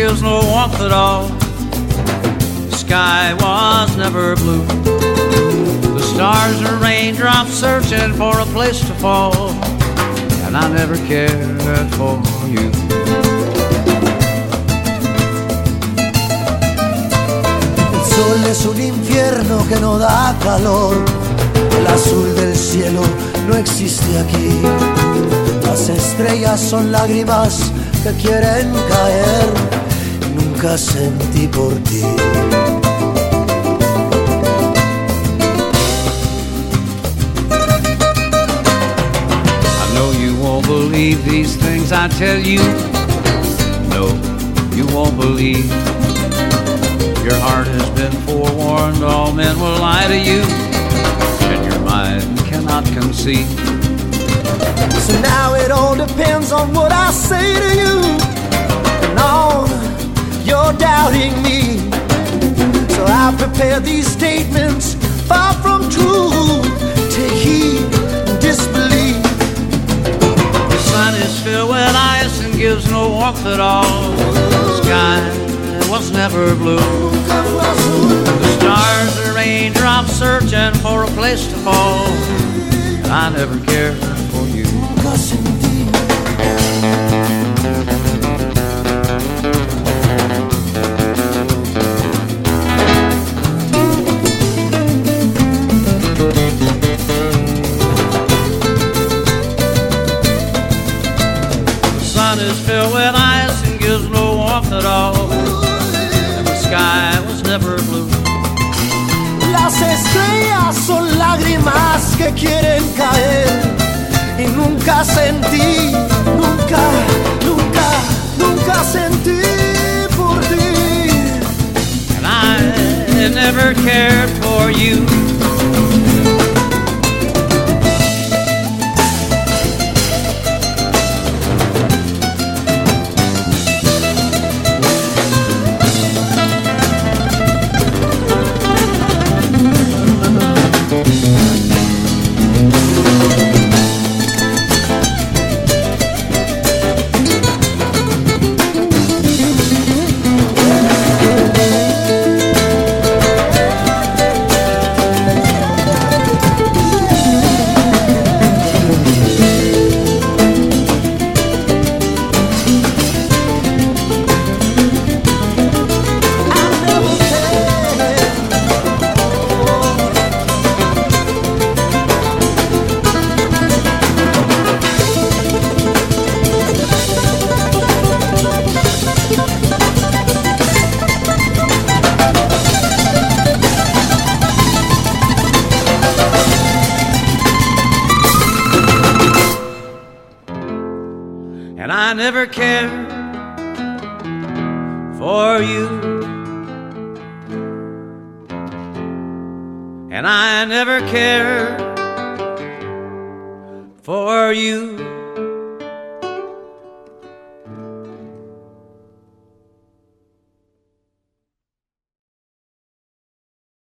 gives no warmth at all. The sky was never blue. The stars are raindrops searching for a place to fall, and I never cared for you. El sol es un infierno que no da calor. El azul del cielo no existe aquí. Las estrellas son lágrimas que quieren caer. Nunca sentí por ti. I know you won't believe these things I tell you. No, you won't believe. Your heart has been forewarned, all men will lie to you, and your mind cannot conceive. So now it all depends on what I say to you, and on you're doubting me. So I prepare these statements far from true. Take heed and disbelieve. The sun is filled with ice and gives no warmth at all. The sky was never blue. The stars are raindrops searching for a place to fall, and I never cared for you. The sun is filled with ice and gives no warmth at all, and the sky was never blue. Las estrellas son lágrimas que quieren caer. Y nunca sentí, nunca, nunca, nunca sentí por ti. And I never cared for you. And I never cared for you. And I never cared for you.